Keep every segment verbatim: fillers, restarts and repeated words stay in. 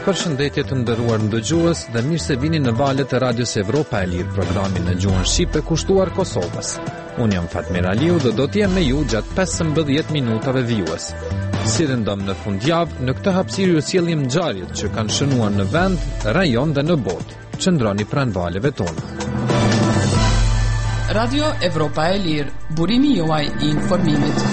Përshëndetje të nderuar ndëgjues dhe mirë se vini në valët e Radios Evropa e Lirë, programin në gjuhën shqipe kushtuar Kosovës. Unë jam Fatmir Aliu dhe do t'jem me ju gjatë pesëmbëdhjetë minutave vijues. Si rëndom në fundjavë, në këtë hapësirë ju sjellim ngjarjet që kanë shënuar në vend, rajon dhe në botë. Qëndroni pranë valeve tona. Radio Evropa e Lirë, burimi juaj i informimit.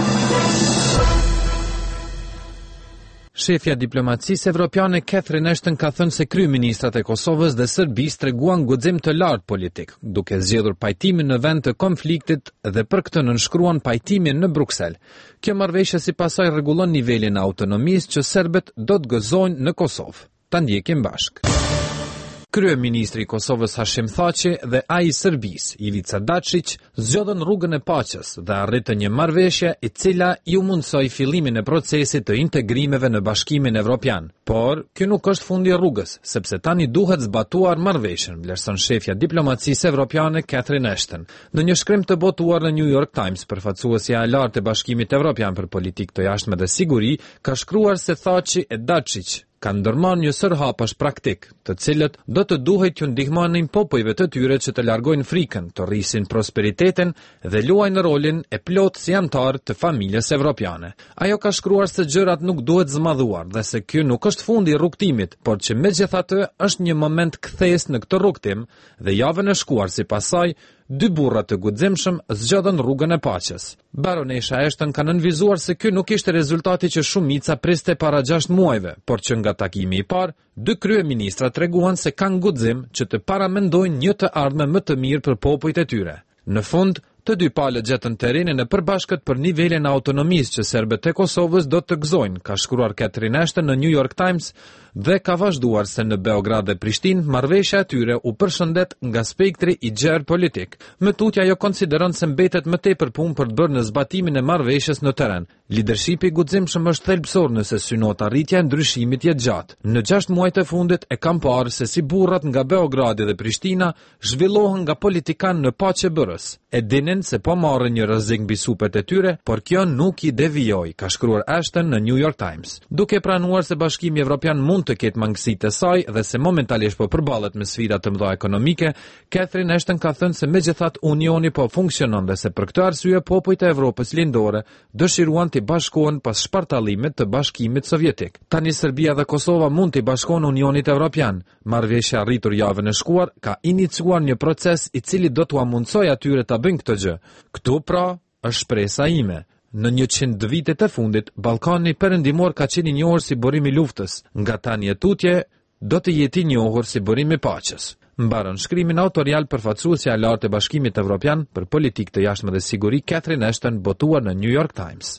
Shefja diplomacisë evropiane Catherine Ashton ka thënë se kryeministrat e Kosovës dhe Serbisë treguan guxim të lartë politik, duke zgjedhur pajtimin në vend të konfliktit dhe për këtë nënshkruan pajtimin në Bruksel. Kjo marrëveshje si pasojë rregullon nivelin e autonomisë që serbët do të gëzojnë në Kosovë. Ta ndjekim bashkë. Kryeministri i Kosovës Hashim Thaçi dhe ai i Serbisë, Ivica Dačić, zgjodhen rrugën e paqes dhe arritën një marrëveshje e cila ju mundsoi fillimin e procesit të integrimeve në Bashkimin Evropian. Por, ky nuk është fundi i rrugës, sepse tani duhet zbatuar marrëveshjen, vlerëson shefja diplomacisë evropiane Catherine Ashton. Në një shkrim të botuar në New York Times, përfaqësuesja e lartë e Bashkimit Evropian për politikë të jashtme dhe siguri ka shkruar se Thaçi e Dačić kanë ndërmarrë një sër hapash praktik, të cilët do të duhet t'ju ndihmonin popujve të tyre që të largojnë frikën, të rrisin prosperitetin dhe luajnë rolin e plotë si antar të familjes evropiane. Ajo ka shkruar se gjërat nuk duhet zmadhuar dhe se ky nuk është fundi i rrugtimit, por që megjithatë është një moment kthesë në këtë rrugtim dhe javën e shkuar sipas saj, dy burra të guximshëm zgjodhen rrugën e paqes. Baronesha Ashton ka nënvizuar se ky nuk ishte rezultati që shumica priste para gjashtë muajve, por që nga takimi i parë, dy kryeministra treguan se kanë guxim që të paramendojnë një të ardhme më të mirë për popujt e tyre. Në fund, të dy palët gjetën terrenin e përbashkët për nivelin e autonomisë që serbët e Kosovës do të gëzojnë, ka shkruar Catherine Ashton në New York Times dhe ka vazhduar se në Beograd dhe Prishtinë marrëveshja e tyre u përshëndet nga spektri i gjerë politik. Më tutje ajo konsideron se mbetet më tepër punë për të bërë në zbatimin e marrëveshjes në terren. Leadershipi i guximshëm është thelbësor nëse synot arritja e ndryshimit jetë gjatë. Në gjashtë muajt e fundit e kam parë se si burrat nga Beogradi dhe Prishtina zhvillohen nga politikanë në paqebërës. E dinin se po marrën një rrezik mbi supet e tyre, por kjo nuk i devijoi, ka shkruar Ashton në New York Times. Duke pranuar se Bashkimi Evropian mund të ketë mangësitë e saj dhe se momentalisht po përballet me sfida të mëdha ekonomike, Catherine Ashton ka thënë se megjithatë Unioni po funksionon dhe se për këtë arsye popujt e Evropës lindore dëshiruan të bashkohen pas shpartallimit të Bashkimit Sovjetik. Tani Serbia dhe Kosova mund të bashkohen Unionit Evropian. Marrëveshja arritur javën e shkuar ka iniciuar një proces i cili do t'ua mundsojë atyre ta bëjnë këtë gjë. Këtu pra është shpresa ime. Në njëqind vitet e fundit, Ballkani perëndimor ka qenë i njohur si burim i luftës, nga tani e tutje do të jetë i njohur si burim i paqes. Mbaron shkrimin autorial përfaqësuesja e lartë e Bashkimit Evropian për politikë të jashtme dhe siguri Catherine Ashton, botuar në New York Times.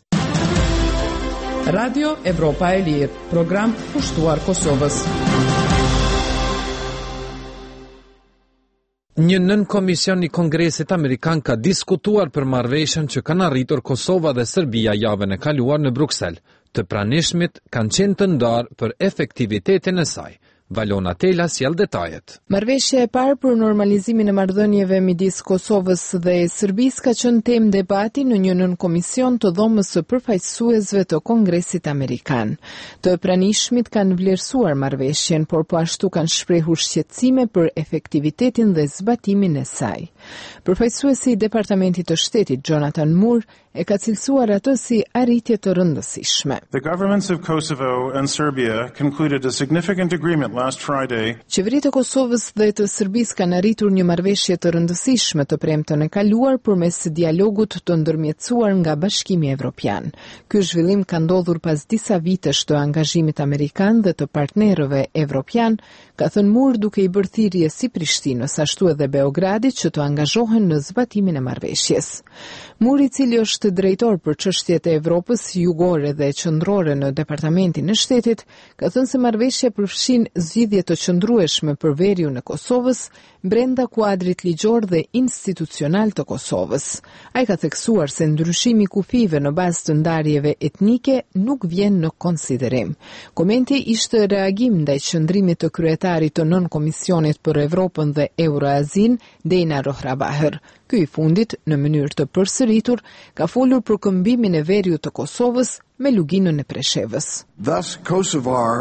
Radio Evropa e Lirë, program kushtuar Kosovës. Një nën komision i Kongresit Amerikan ka diskutuar për marrëveshjen që kanë arritur Kosova dhe Serbia javën e kaluar në Bruksel. Të pranishmit kanë qenë të ndarë për efektivitetin e saj. Valona Tela sjell detajet. Marrëveshja e parë për normalizimin e marrëdhënieve midis Kosovës dhe Serbisë ka qenë temë debati në një nën-komision të dhomës së përfaqësuesve të Kongresit Amerikan. Të pranishmit kanë vlerësuar marrëveshjen, por po ashtu kanë shprehur shqetësime për efektivitetin dhe zbatimin e saj. Përfaqësuesi i Departamentit të Shtetit Jonathan Moore e ka cilësuar atë si arritje të rëndësishme. The governments of Kosovo and Serbia concluded a significant agreement last Friday. Qeveritë e Kosovës dhe të Serbisë kanë arritur një marrëveshje të rëndësishme të premten e kaluar përmes dialogut të ndërmjetësuar nga Bashkimi Evropian. Ky zhvillim ka ndodhur pas disa vitesh të angazhimit amerikan dhe të partnerëve evropian, ka thënë Moore duke i bërë thirrje si Prishtinës ashtu edhe Beogradit që të angazhohen në zbatimin e marrëveshjes. Moore, i cili është drejtor për çështjet e Evropës jugore dhe qendrore në Departamentin e Shtetit, ka thënë se marrëveshja përfshin zgjidhje të qëndrueshme për veriun e Kosovës brenda kuadrit ligjor dhe institucional të Kosovës. Ai ka theksuar se ndryshimi i kufive në bazë të ndarjeve etnike nuk vjen në konsiderim. Komenti ishte reagim ndaj qëndrimit të kryetarit të nën komisionit për Evropën dhe Euroazin, Dejna Rohrabaher. Ky i fundit, në mënyrë të përsëritur, ka folur për këmbimin e veriut të Kosovës me luginën e Preshevës. Thus, Kosovar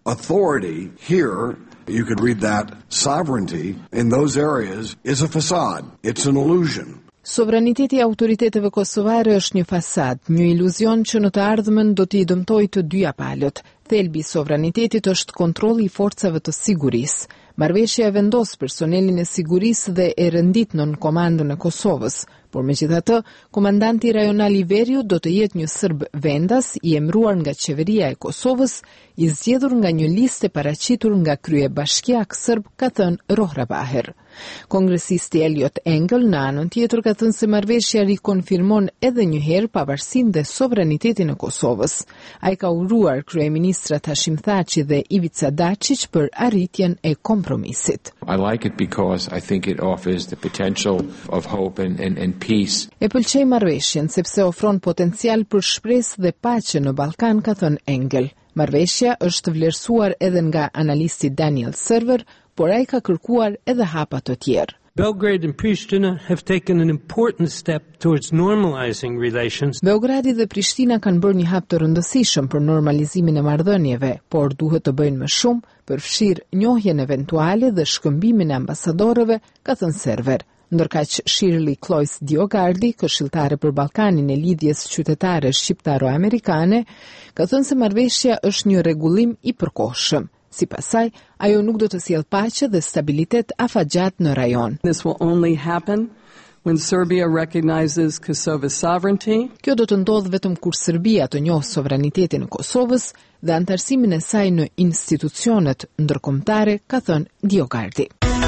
authority here, you could read that sovereignty in those areas is a facade. It's an illusion. Sovraniteti i autoriteteve kosovare është një fasad, një iluzion që në të ardhmen do t'i dëmtojë të dyja palët. Thelbi i sovranitetit është kontrolli i forcave të sigurisë. Marrëveshja e vendos personelin e sigurisë dhe e rëndit nën komandën e Kosovës, por megjithatë, komandanti rajonal i Veriut do të jetë një serb vendas i emëruar nga qeveria e Kosovës, i zgjedhur nga një listë e paraqitur nga kryebashkiak serb, ka thënë Rohra Baher. Kongresisti Elliot Engel në anën tjetër ka thënë se marrëveshja rikonfirmon edhe një herë pavarësinë dhe sovranitetin e Kosovës. Ai ka uruar kryeministrat Hashim Thaçi dhe Ivica Dačić për arritjen e kompromisit. I like it because I think it offers the potential of hope and, and, and peace. E pëlqej marrëveshjen sepse ofron potencial për shpresë dhe paqe në Ballkan, ka thënë Engel. Marrëveshja është vlerësuar edhe nga analisti Daniel Server, por ai ka kërkuar edhe hapa të tjerë. Belgrade and Pristina have taken an important step towards normalizing relations. Beogradi dhe Prishtina kanë bërë një hap të rëndësishëm për normalizimin e marrëdhënieve, por duhet të bëjnë më shumë për fshir njohjen eventuale dhe shkëmbimin e ambasadorëve, ka thënë Server. Ndërkaq Shirley Cloyce Diogardi, këshilltare për Ballkanin e lidhjes qytetare shqiptaro-amerikane, ka thënë se marrëveshja është një rregullim i përkohshëm. Sipas saj, ajo nuk do të sjellë paqe dhe stabilitet afatgjat në rajon. This will only happen when Serbia recognizes Kosovo's sovereignty. Kjo do të ndodhë vetëm kur Serbia të njohë sovranitetin e Kosovës dhe antarësimin e saj në institucionet ndërkombëtare, ka thënë Diogardi.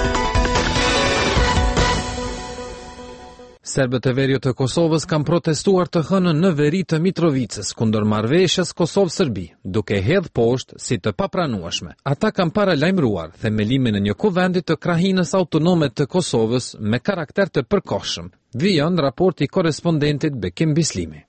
Serbët e Veriut të Kosovës kanë protestuar të hënën në veri të Mitrovicës kundër marrëveshjes Kosovë-Serbi, duke hedhë poshtë si të papranueshme. Ata kanë paralajmëruar themelimin e një kuvendi të krahinës autonome të Kosovës me karakter të përkohshëm. Vijon raporti i korrespondentit Bekim Bislimi.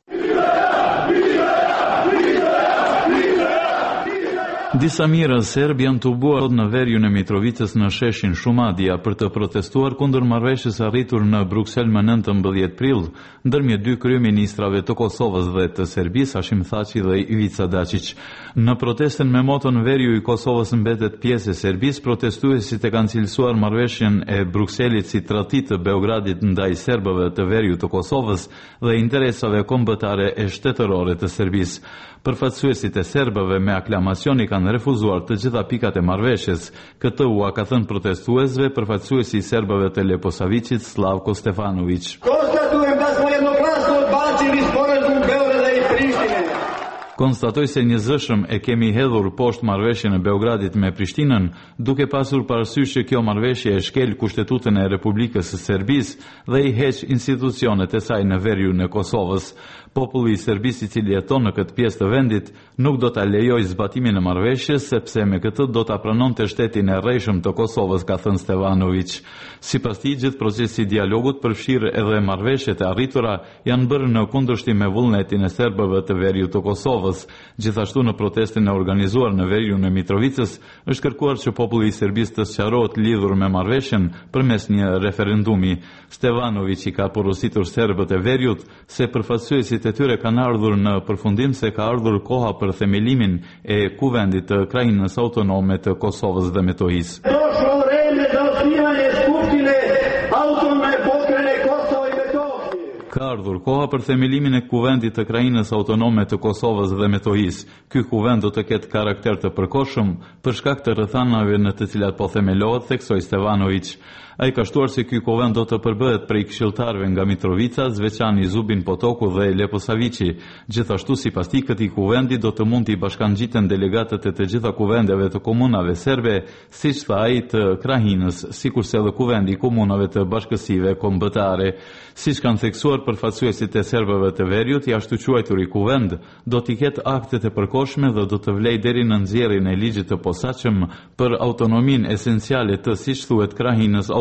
Disa mirë serb janë tubuar në veriun e Mitrovicës në sheshin Shumadia për të protestuar kundër marrëveshjes arritur në Bruksel më nëntëmbëdhjetë prill ndërmjet dy kryeministrave të Kosovës dhe të Serbisë, Hashim Thaçi dhe Ivica Dačić. Në protestën me moton veriu i Kosovës mbetet pjesë e Serbisë, protestuesit e kanë cilësuar marrëveshjen e Brukselit si tradhti të Beogradit ndaj serbëve të veriut të Kosovës dhe interesave kombëtare e shtetërore të Serbisë. Përfaqësuesit e serbëve me aklamacion i kanë refuzuar të gjitha pikat e marrëveshjes. Këtë ua ka thënë protestuesve përfaqësuesi i serbëve të Leposavicit Slavko Stefanović. Konstatujem da smo jednoglasno odbacili sporazum Beograda i Prištine. Konstatoj se njëzëshëm e kemi hedhur poshtë marrëveshjen e Beogradit me Prishtinën, duke pasur parasysh që kjo marrëveshje e shkel Kushtetutën e Republikës së Serbisë dhe i heq institucionet e saj në veriun e Kosovës. Populli i Serbisë i cili jeton në këtë pjesë të vendit nuk do ta lejojë zbatimin e marrëveshjes sepse me këtë do ta pranonte shtetin e rrejshëm të Kosovës, ka thënë Stefanović. Sipas tij, gjithë procesi i dialogut përfshir edhe marrëveshjet e arritura janë bërë në kundërshtim me vullnetin e serbëve të veriut të Kosovës. Gjithashtu në protestin e organizuar në veriun e Mitrovicës është kërkuar që populli i Serbisë të sqarohet lidhur me marrëveshjen përmes një referendumi. Stefanović i ka porositur serbët e veriut se përfaqësuesit e tyre kanë ardhur në përfundim se ka ardhur koha për themelimin e kuvendit të krahinës autonome të Kosovës dhe Metohisë. Došlo vreme za osnivanje Skupštine autonome pokrajine Kosovo i Metohije. Ka ardhur koha për themelimin e kuvendit të krahinës autonome të Kosovës dhe Metohisë. Ky kuvend do të ketë karakter të përkohshëm për shkak të rrethanave në të cilat po themelohet, theksoi Stefanović. Ai ka shtuar se ky kuvend do të përbëhet prej këshilltarëve nga Mitrovica, Zveçani, Zubin Potoku dhe Leposavici. Gjithashtu, sipas tij, këtij kuvendi do të mund të bashkangjiten delegatët e të gjitha kuvendeve të komunave serbe, siç tha ai të Krahinës, sikurse edhe kuvendi i komunave të bashkësive kombëtare. Siç kanë theksuar përfaqësuesit e serbëve të veriut, i ashtu quajturi kuvend do t'i ketë aktet e përkohshme dhe do të vlejë deri në nxjerrjen e ligjit të posaçëm për autonominë esenciale të, siç thuhet, Krahinës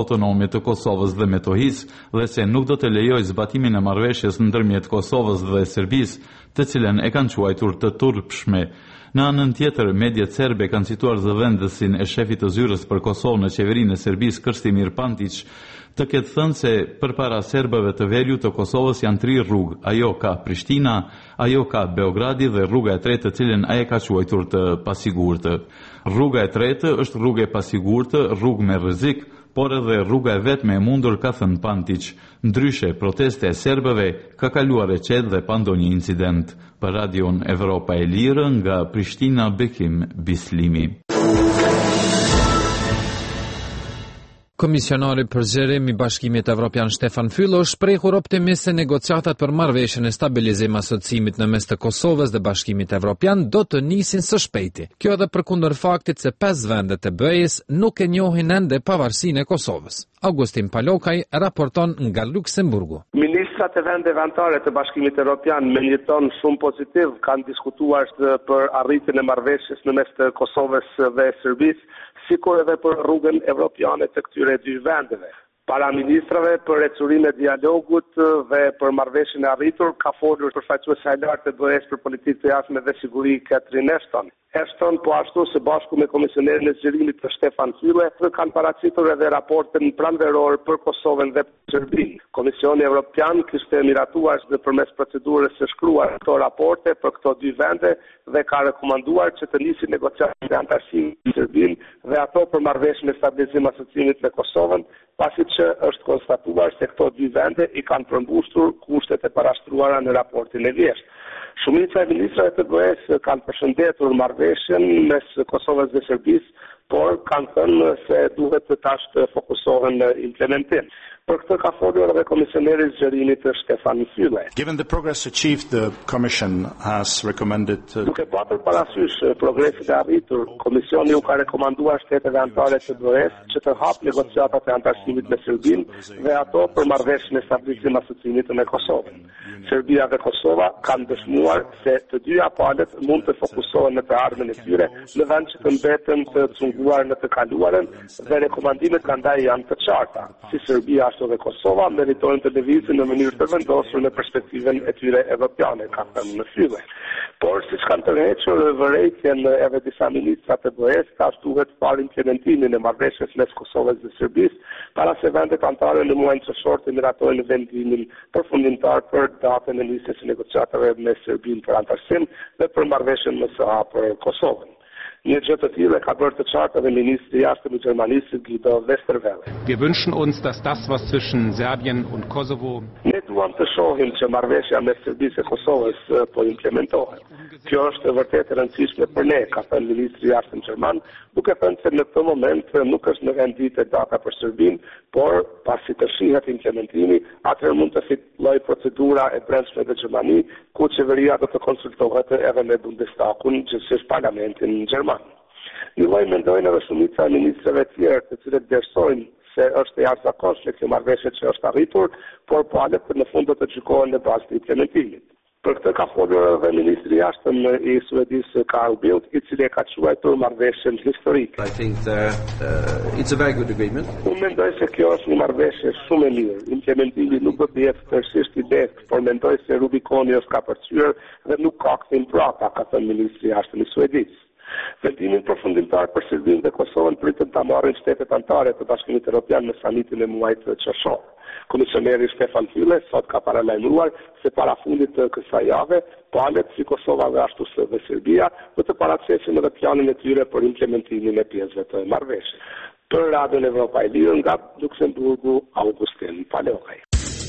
autonome të Kosovës dhe Metohis dhe se nuk do të lejoj zbatimin e marrëveshjes ndërmjet Kosovës dhe Serbisë, të cilën e kanë quajtur të turpshme. Në anën tjetër, mediat serbe kanë cituar zëvendësin e shefit të zyrës për Kosovë në qeverinë e Serbisë, Krstimir Pantić, të ketë thënë se përpara serbëve të Velju të Kosovës janë tri rrugë, ajo ka Prishtina, ajo ka Beogradi dhe rruga e tretë, të cilën ai e ka quajtur të pasigurtë. Rruga e tretë është rrugë e pasigurtë, rrugë me rrezik, por edhe rruga e vetme e mundur, ka thënë Pantić. Ndryshe, proteste e serbëve ka kaluar e qetë dhe pa ndonjë incident. Për Radion Evropa e Lirë, nga Prishtina, Bekim Bislimi. Komisionari për zgjerim i Bashkimit Evropian Stefan Füle është shprehur optimist se negociatat për marrëveshjen e stabilizim asociimit në mes të Kosovës dhe Bashkimit Evropian do të nisin së shpejti. Kjo edhe përkundër faktit se pesë vendet e B E-s nuk e njohin ende pavarësinë e Kosovës. Augustin Palokaj raporton nga Luksemburgu. Ministrat e vendeve anëtare të Bashkimit Evropian me një ton shumë pozitiv kanë diskutuar për arritjen e marrëveshjes në mes të Kosovës dhe Serbisë, sikur edhe për rrugën evropiane të këtyre dy vendeve. Para ministrave për ecurimin e dialogut dhe për marrëveshjen e arritur ka folur përfaqësuesja e lartë e B E-s për politikë të jashtme dhe siguri Catherine Ashton. Ashton, po ashtu së bashku me komisionerin e zgjerimit të Stefan Füle, kanë paraqitur edhe raportin pranveror për Kosovën dhe për Serbinë. Komisioni Evropian kishte miratuar nëpërmes procedurës së shkruar këto raporte për këto dy vende dhe ka rekomanduar që të nisin negociatat e antarësimit me Serbinë dhe ato për marrëveshjen e stabilizim asociimit me Kosovën, pasi që është konstatuar se këto dy vende i kanë përmbushur kushtet e parashtruara në raportin e vjeshtë. Shumica e ministrave të B E-s kanë përshëndetur marrëveshjen mes Kosovës dhe Serbisë, por kanë thënë se duhet të tash të fokusohen në implementim. Për këtë ka folur edhe komisioneri i zgjerimit Stefan Füle. Given the progress achieved, the Commission has recommended uh... Duke patur parasysh progresit e arritur, Komisioni u ka rekomanduar shteteve anëtare të B E-s që të hapë negociatat e antarësimit me Serbinë dhe ato për marrëveshjen e stabilizim asociimit me Kosovën. Serbia dhe Kosova kanë dëshmuar se të dyja palët mund të fokusohen në të ardhmen e tyre në vend që të mbeten të cunguar në të kaluarën dhe rekomandimet prandaj janë të qarta. Si Serbia ashtu dhe Kosova meritojnë të lëvizin në mënyrë të vendosur në perspektivën e tyre evropiane, ka thënë në Füle. Por siç kanë tërhequr vërejtjen edhe disa ministra të B E-s, tash duhet parë implementimin e marrëveshjes mes Kosovës dhe Serbisë, para se vendet anëtare në muajin qershor të miratojnë vendimin përfundimtar për datën e nisjes së negociatave me Serbinë për antarësim dhe për marrëveshjen M S A për Kosovën. Një gjë të tillë ka bërë të qartë edhe ministri i jashtëm i Gjermanisë Guido Westerwelle. Wir wünschen uns, dass das, was zwischen Serbien und Kosovo Ne duam të shohim që marrëveshja mes Serbisë e Kosovës po implementohet. Kjo është vërtet e rëndësishme për ne, ka thënë ministri i jashtëm gjerman, duke thënë se në këtë moment nuk është në venditë data për Serbinë, por pasi të shihet implementimi, atëherë mund të fillojë procedura e brendshme në Gjermani, ku qeveria do të konsultohet edhe me Bundestagin, gjithsesi parlamentin gjerman. Një lloj mendojnë edhe shumica e ministrave të tjerë, të cilët vlerësojnë se është e jashtëzakonshme kjo marrëveshje që është arritur, por palët në fund do të gjykohen në bazë të implementimit. Për këtë ka folur edhe ministri i jashtëm i Suedisë Carl Bildt, i cili e ka quajtur marrëveshjen historike. I think that uh, it's a very good agreement. Unë mendoj se kjo është një marrëveshje shumë e mirë. Implementimi nuk do të jetë tërësisht i lehtë, por mendoj se Rubikoni është kapërcyer dhe nuk ka kthim prapa, ka thënë ministri i jashtëm i Suedisë. Vendimin përfundimtar për Serbinë dhe Kosovën pritën ta marrin shtetet anëtare të Bashkimit Evropian në samitin e muajit qershor. Komisioneri Stefan Füle sot ka paralajmëruar se para fundit të kësaj jave, palët si Kosova dhe ashtu dhe Serbia do të paraqesin edhe planin e tyre për implementimin e pjesëve të marrëveshjes. Për Radion Evropa e Lirë nga Luksemburgu, Augustin Palokaj.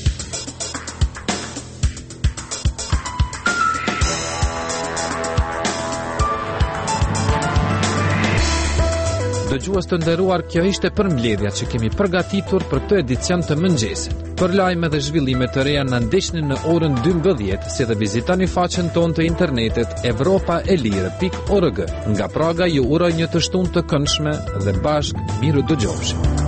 Dëgjues të nderuar, kjo ishte përmbledhja që kemi përgatitur për këtë edicion të mëngjesit. Për lajme dhe zhvillime të reja na ndiqni në orën dymbëdhjetë, si dhe vizitoni faqen tonë të internetit evropa e lirë pikë org. Nga Praga ju uroj një të shtunë të këndshme dhe bashkë miru dëgjofshim.